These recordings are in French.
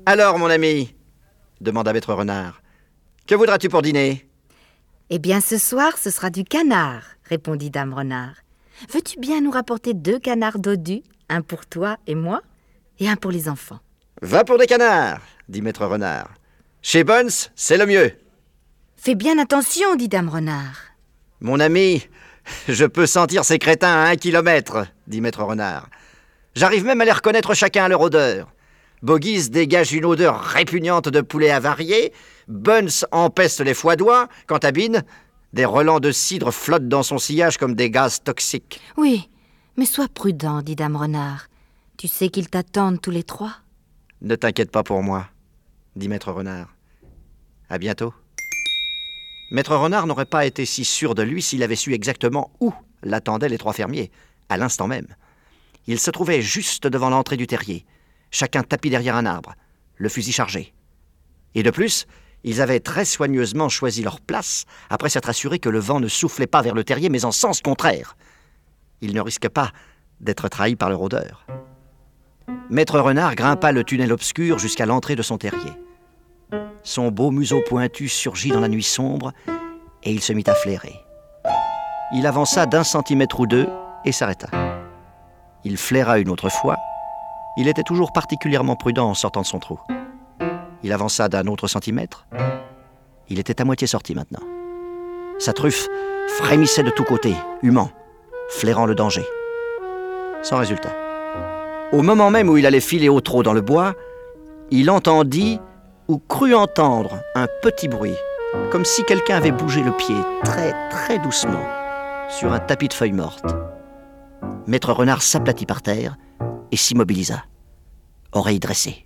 Alors, mon ami, demanda Maître Renard, que voudras-tu pour dîner? Eh bien, ce soir, ce sera du canard, répondit Dame Renard. Veux-tu bien nous rapporter 2 canards dodus, un pour toi et moi, et un pour les enfants? Va pour des canards, dit Maître Renard. Chez Buns, c'est le mieux. Fais bien attention, dit Dame Renard. Mon ami, je peux sentir ces crétins à 1 kilomètre, dit Maître Renard. J'arrive même à les reconnaître chacun à leur odeur. Bogies dégage une odeur répugnante de poulet avarié, Buns empeste les foie d'oie, quant à Bean, des relents de cidre flottent dans son sillage comme des gaz toxiques. Oui, mais sois prudent, dit Dame Renard. Tu sais qu'ils t'attendent tous les 3. Ne t'inquiète pas pour moi, dit Maître Renard. À bientôt. Maître Renard n'aurait pas été si sûr de lui s'il avait su exactement où l'attendaient les 3 fermiers, à l'instant même. Ils se trouvaient juste devant l'entrée du terrier, chacun tapi derrière un arbre, le fusil chargé. Et de plus, ils avaient très soigneusement choisi leur place après s'être assurés que le vent ne soufflait pas vers le terrier, mais en sens contraire. Ils ne risquaient pas d'être trahis par leur odeur. Maître Renard grimpa le tunnel obscur jusqu'à l'entrée de son terrier. Son beau museau pointu surgit dans la nuit sombre et il se mit à flairer. Il avança d'1 centimètre ou 2 et s'arrêta. Il flaira une autre fois. Il était toujours particulièrement prudent en sortant de son trou. Il avança d'1 autre centimètre. Il était à moitié sorti maintenant. Sa truffe frémissait de tous côtés, humant, flairant le danger. Sans résultat. Au moment même où il allait filer au trot dans le bois, il entendit ou crut entendre un petit bruit, comme si quelqu'un avait bougé le pied très très doucement sur un tapis de feuilles mortes. Maître Renard s'aplatit par terre et s'immobilisa, oreilles dressées.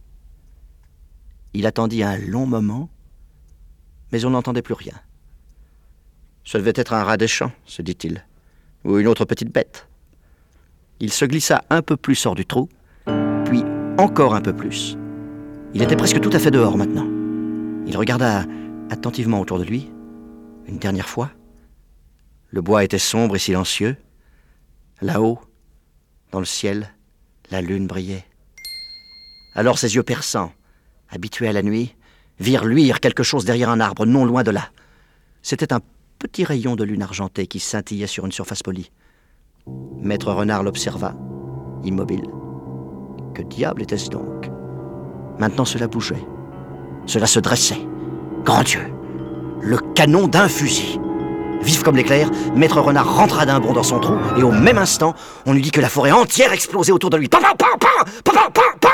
Il attendit un long moment, mais on n'entendait plus rien. Ce devait être un rat des champs, se dit-il, ou une autre petite bête. Il se glissa un peu plus hors du trou, puis encore un peu plus. Il était presque tout à fait dehors maintenant. Il regarda attentivement autour de lui, une dernière fois. Le bois était sombre et silencieux. Là-haut, dans le ciel, la lune brillait. Alors ses yeux perçants, habitués à la nuit, virent luire quelque chose derrière un arbre, non loin de là. C'était un petit rayon de lune argentée qui scintillait sur une surface polie. Maître Renard l'observa, immobile. Que diable était-ce donc? Maintenant cela bougeait. Cela se dressait. Grand Dieu! Le canon d'un fusil! Vif comme l'éclair, Maître Renard rentra d'un bond dans son trou et au même instant, on lui dit que la forêt entière explosait autour de lui. Pam, pam, pam, pam, pam, pam, pam.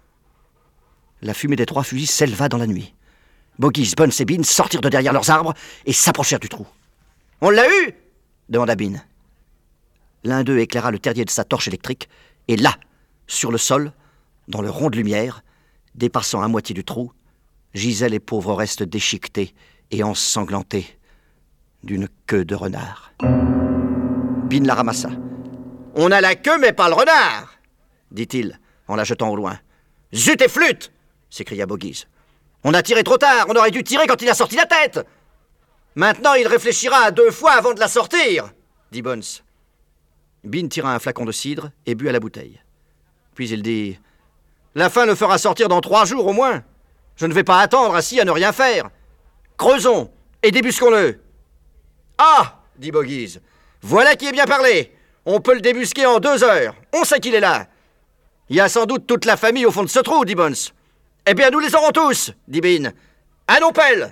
La fumée des 3 fusils s'éleva dans la nuit. Bogies, Buns et Bean sortirent de derrière leurs arbres et s'approchèrent du trou. « On l'a eu ?» demanda Bean. L'un d'eux éclaira le terrier de sa torche électrique et là, sur le sol, dans le rond de lumière, dépassant à moitié du trou, gisaient les pauvres restes déchiquetés et ensanglantés d'une queue de renard. Bean la ramassa. « On a la queue mais pas le renard !» dit-il en la jetant au loin. « Zut et flûte !» s'écria Bogies. « On a tiré trop tard, on aurait dû tirer quand il a sorti la tête !»« Maintenant il réfléchira à 2 fois avant de la sortir !» dit Buns. Bean tira un flacon de cidre et but à la bouteille. Puis il dit « La faim le fera sortir dans 3 jours au moins. Je ne vais pas attendre assis à ne rien faire. Creusons et débusquons-le. »« Ah !» dit Bogies. « Voilà qui est bien parlé. On peut le débusquer en 2 heures. On sait qu'il est là. » « Il y a sans doute toute la famille au fond de ce trou, dit Buns. « Eh bien, nous les aurons tous, dit Bean. À nos pelles !»